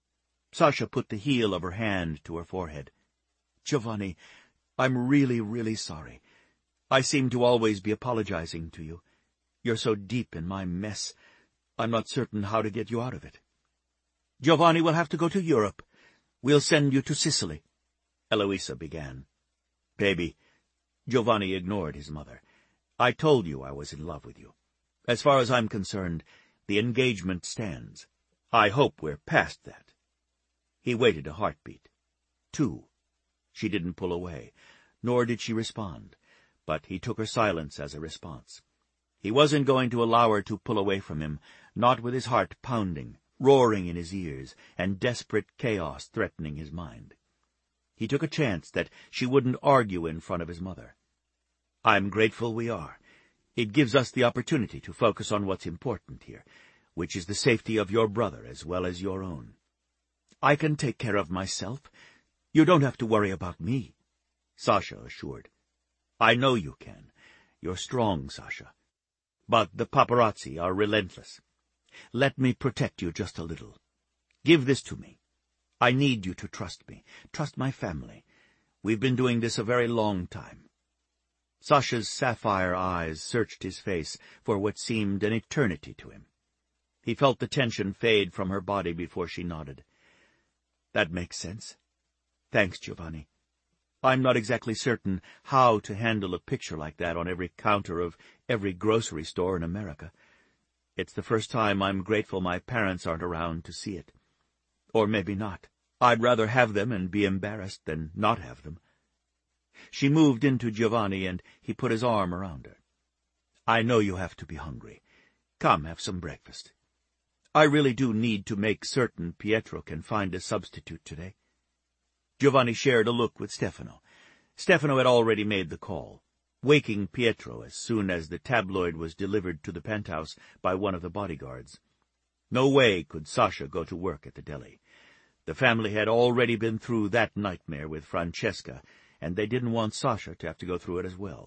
Sasha put the heel of her hand to her forehead. "Giovanni, I'm really, really sorry. I seem to always be apologizing to you. You're so deep in my mess, I'm not certain how to get you out of it." "Giovanni will have to go to Europe. We'll send you to Sicily," Eloisa began. "Baby," Giovanni ignored his mother, "I told you I was in love with you. As far as I'm concerned, the engagement stands. I hope we're past that." He waited a heartbeat. 2. She didn't pull away, nor did she respond, but he took her silence as a response. He wasn't going to allow her to pull away from him, not with his heart pounding, roaring in his ears, and desperate chaos threatening his mind. He took a chance that she wouldn't argue in front of his mother. "I'm grateful we are. It gives us the opportunity to focus on what's important here, which is the safety of your brother as well as your own." "I can take care of myself. You don't have to worry about me," Sasha assured. "I know you can. You're strong, Sasha. But the paparazzi are relentless. Let me protect you just a little. Give this to me. I need you to trust me. Trust my family. We've been doing this a very long time." Sasha's sapphire eyes searched his face for what seemed an eternity to him. He felt the tension fade from her body before she nodded. "That makes sense. Thanks, Giovanni. I'm not exactly certain how to handle a picture like that on every counter of every grocery store in America. It's the first time I'm grateful my parents aren't around to see it. Or maybe not. I'd rather have them and be embarrassed than not have them." She moved into Giovanni, and he put his arm around her. "I know you have to be hungry. Come, have some breakfast. I really do need to make certain Pietro can find a substitute today." Giovanni shared a look with Stefano. Stefano had already made the call, waking Pietro as soon as the tabloid was delivered to the penthouse by one of the bodyguards. No way could Sasha go to work at the deli. The family had already been through that nightmare with Francesca, and they didn't want Sasha to have to go through it as well.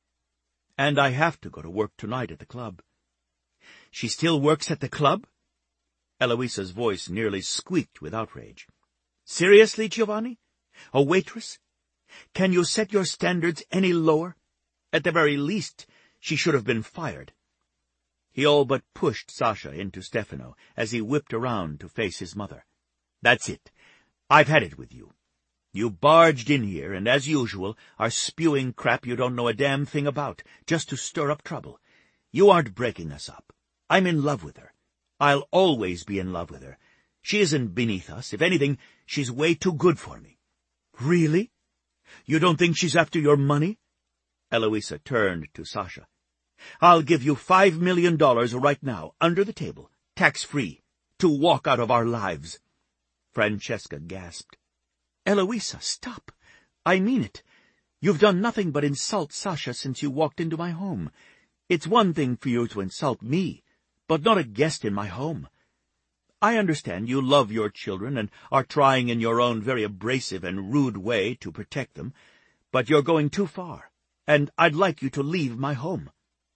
"And I have to go to work tonight at the club." "She still works at the club?" Eloisa's voice nearly squeaked with outrage. "Seriously, Giovanni? A waitress? Can you set your standards any lower? At the very least, she should have been fired." He all but pushed Sasha into Stefano as he whipped around to face his mother. "That's it. I've had it with you. You barged in here and, as usual, are spewing crap you don't know a damn thing about, just to stir up trouble. You aren't breaking us up. I'm in love with her. I'll always be in love with her. She isn't beneath us. If anything, she's way too good for me." "Really? You don't think she's after your money?" Eloisa turned to Sasha. "I'll give you $5 million right now, under the table, tax-free, to walk out of our lives." Francesca gasped. "Eloisa, stop. I mean it. You've done nothing but insult Sasha since you walked into my home. It's one thing for you to insult me, but not a guest in my home. I understand you love your children and are trying in your own very abrasive and rude way to protect them, but you're going too far, and I'd like you to leave my home."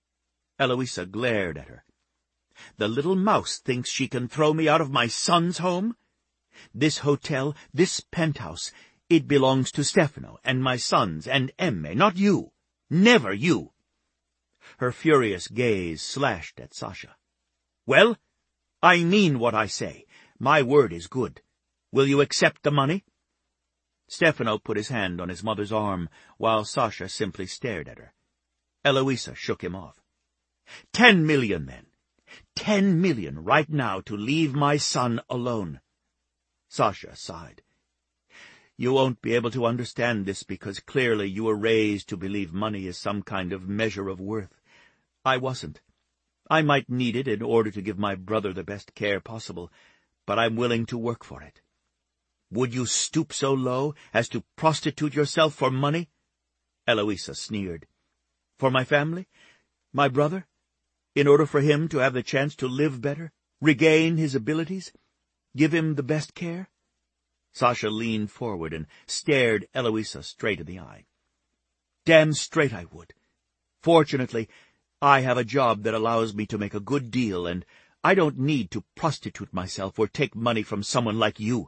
Eloisa glared at her. "The little mouse thinks she can throw me out of my son's home? This hotel, this penthouse, it belongs to Stefano and my sons and Emme, not you. Never you." Her furious gaze slashed at Sasha. "Well, I mean what I say. My word is good. Will you accept the money?" Stefano put his hand on his mother's arm, while Sasha simply stared at her. Eloisa shook him off. $10 million, then. $10 million right now to leave my son alone." Sasha sighed. "You won't be able to understand this because clearly you were raised to believe money is some kind of measure of worth. I wasn't. I might need it in order to give my brother the best care possible, but I'm willing to work for it." "Would you stoop so low as to prostitute yourself for money?" Eloisa sneered. "For my family? My brother? In order for him to have the chance to live better, regain his abilities, give him the best care?" Sasha leaned forward and stared Eloisa straight in the eye. "Damn straight I would. Fortunately, I have a job that allows me to make a good deal, and I don't need to prostitute myself or take money from someone like you.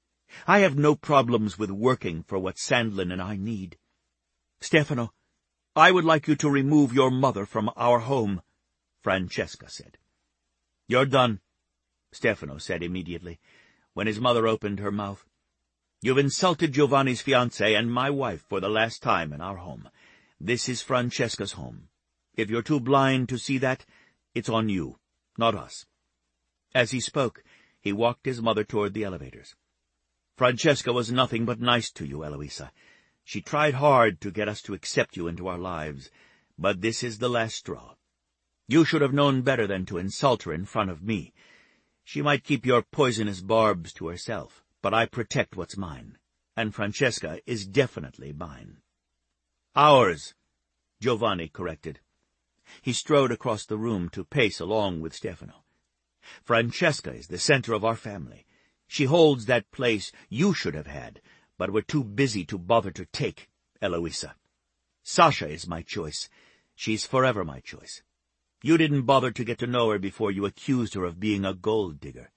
I have no problems with working for what Sandlin and I need. Stefano, I would like you to remove your mother from our home," Francesca said. "You're done," Stefano said immediately, when his mother opened her mouth. "You've insulted Giovanni's fiancée and my wife for the last time in our home. This is Francesca's home. If you're too blind to see that, it's on you, not us." As he spoke, he walked his mother toward the elevators. "Francesca was nothing but nice to you, Eloisa. She tried hard to get us to accept you into our lives, but this is the last straw. You should have known better than to insult her in front of me. She might keep your poisonous barbs to herself, but I protect what's mine, and Francesca is definitely mine." "Ours," Giovanni corrected. He strode across the room to pace along with Stefano. "Francesca is the center of our family. She holds that place you should have had, but were too busy to bother to take, Eloisa. Sasha is my choice. She's forever my choice. You didn't bother to get to know her before you accused her of being a gold digger."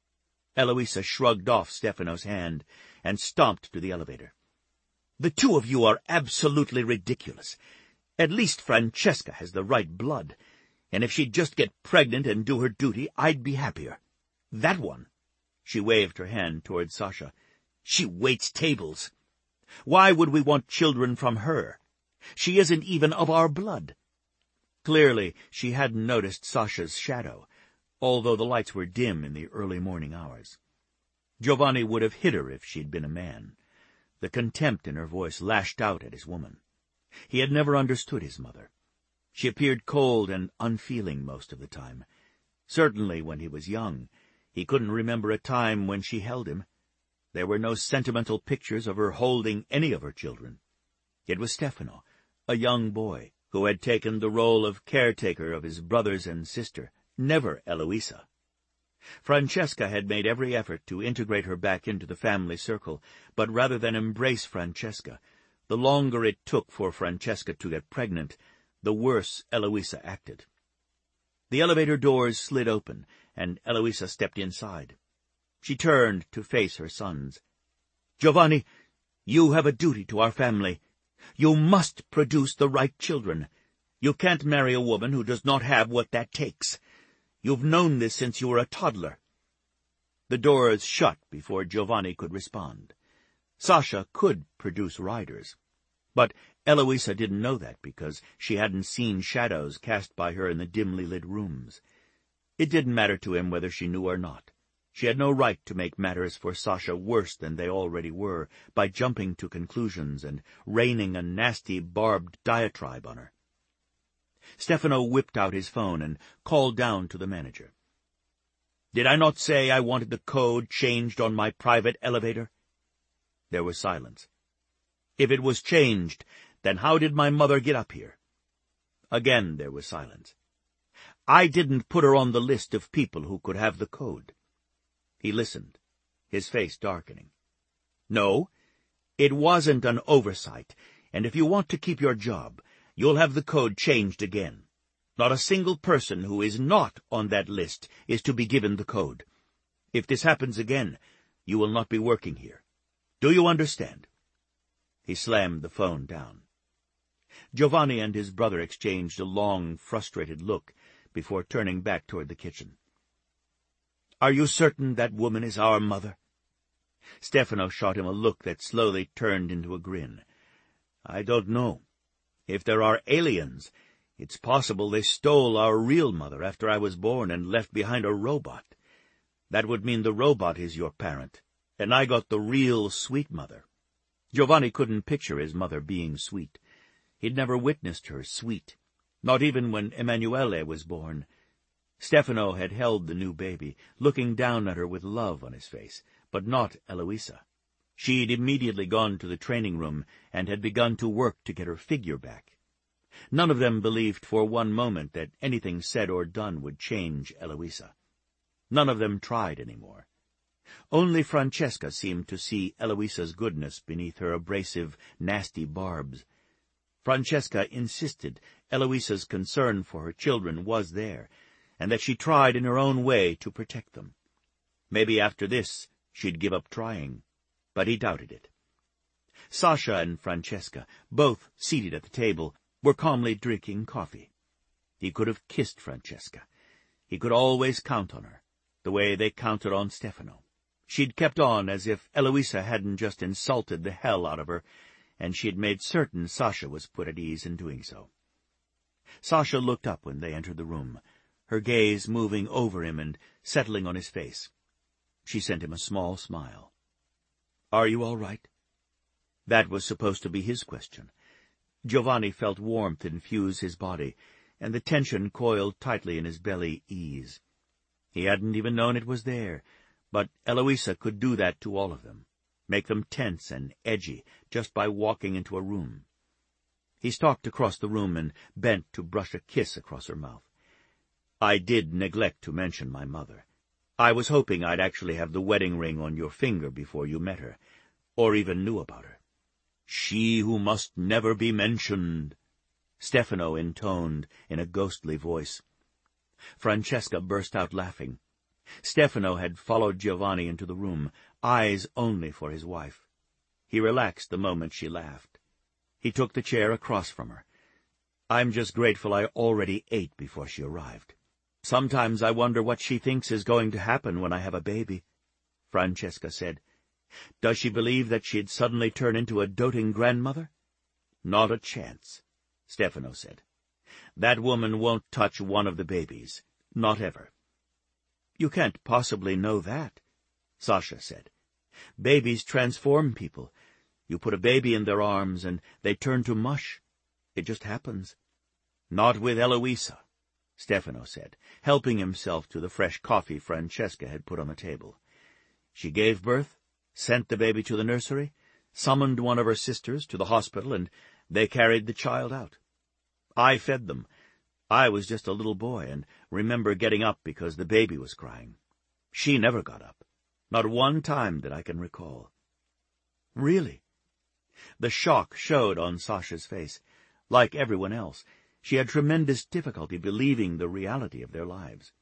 Eloisa shrugged off Stefano's hand and stomped to the elevator. "The two of you are absolutely ridiculous. At least Francesca has the right blood, and if she'd just get pregnant and do her duty, I'd be happier. That one," she waved her hand toward Sasha, "she waits tables. Why would we want children from her? She isn't even of our blood." Clearly, she hadn't noticed Sasha's shadow, although the lights were dim in the early morning hours. Giovanni would have hit her if she'd been a man. The contempt in her voice lashed out at his woman. He had never understood his mother. She appeared cold and unfeeling most of the time. Certainly when he was young, he couldn't remember a time when she held him. There were no sentimental pictures of her holding any of her children. It was Stefano, a young boy, who had taken the role of caretaker of his brothers and sister, never Eloisa. Francesca had made every effort to integrate her back into the family circle, but rather than embrace Francesca, The longer it took for Francesca to get pregnant, the worse Eloisa acted. The elevator doors slid open, and Eloisa stepped inside. She turned to face her sons. "Giovanni, you have a duty to our family. You must produce the right children. You can't marry a woman who does not have what that takes. You've known this since you were a toddler." The doors shut before Giovanni could respond. Sasha could produce riders. But Eloisa didn't know that because she hadn't seen shadows cast by her in the dimly lit rooms. It didn't matter to him whether she knew or not. She had no right to make matters for Sasha worse than they already were by jumping to conclusions and raining a nasty, barbed diatribe on her. Stefano whipped out his phone and called down to the manager. "Did I not say I wanted the code changed on my private elevator?" There was silence. "If it was changed, then how did my mother get up here?" Again there was silence. "I didn't put her on the list of people who could have the code." He listened, his face darkening. "No, it wasn't an oversight, and if you want to keep your job, you'll have the code changed again. Not a single person who is not on that list is to be given the code. If this happens again, you will not be working here. Do you understand?" He slammed the phone down. Giovanni and his brother exchanged a long, frustrated look before turning back toward the kitchen. "Are you certain that woman is our mother?" Stefano shot him a look that slowly turned into a grin. "I don't know. If there are aliens, it's possible they stole our real mother after I was born and left behind a robot. That would mean the robot is your parent, and I got the real sweet mother." Giovanni couldn't picture his mother being sweet. He'd never witnessed her sweet, not even when Emanuele was born. Stefano had held the new baby, looking down at her with love on his face, but not Eloisa. She'd immediately gone to the training room and had begun to work to get her figure back. None of them believed for one moment that anything said or done would change Eloisa. None of them tried any more. Only Francesca seemed to see Eloisa's goodness beneath her abrasive, nasty barbs. Francesca insisted Eloisa's concern for her children was there, and that she tried in her own way to protect them. Maybe after this she'd give up trying, but he doubted it. Sasha and Francesca, both seated at the table, were calmly drinking coffee. He could have kissed Francesca. He could always count on her, the way they counted on Stefano. She'd kept on as if Eloisa hadn't just insulted the hell out of her, and she had made certain Sasha was put at ease in doing so. Sasha looked up when they entered the room, her gaze moving over him and settling on his face. She sent him a small smile. "Are you all right?" That was supposed to be his question. Giovanni felt warmth infuse his body, and the tension coiled tightly in his belly ease. He hadn't even known it was there, but Eloisa could do that to all of them, make them tense and edgy just by walking into a room. He stalked across the room and bent to brush a kiss across her mouth. "I did neglect to mention my mother. I was hoping I'd actually have the wedding ring on your finger before you met her, or even knew about her. She who must never be mentioned," Stefano intoned in a ghostly voice. Francesca burst out laughing. Stefano had followed Giovanni into the room, eyes only for his wife. He relaxed the moment she laughed. He took the chair across from her. "I'm just grateful I already ate before she arrived. Sometimes I wonder what she thinks is going to happen when I have a baby," Francesca said. "Does she believe that she'd suddenly turn into a doting grandmother?" "Not a chance," Stefano said. "That woman won't touch one of the babies. Not ever." "You can't possibly know that," Sasha said. "Babies transform people. You put a baby in their arms and they turn to mush. It just happens." "Not with Eloisa," Stefano said, helping himself to the fresh coffee Francesca had put on the table. "She gave birth, sent the baby to the nursery, summoned one of her sisters to the hospital, and they carried the child out. I fed them. I was just a little boy and remember getting up because the baby was crying. She never got up. Not one time that I can recall." "Really?" The shock showed on Sasha's face. Like everyone else, she had tremendous difficulty believing the reality of their lives.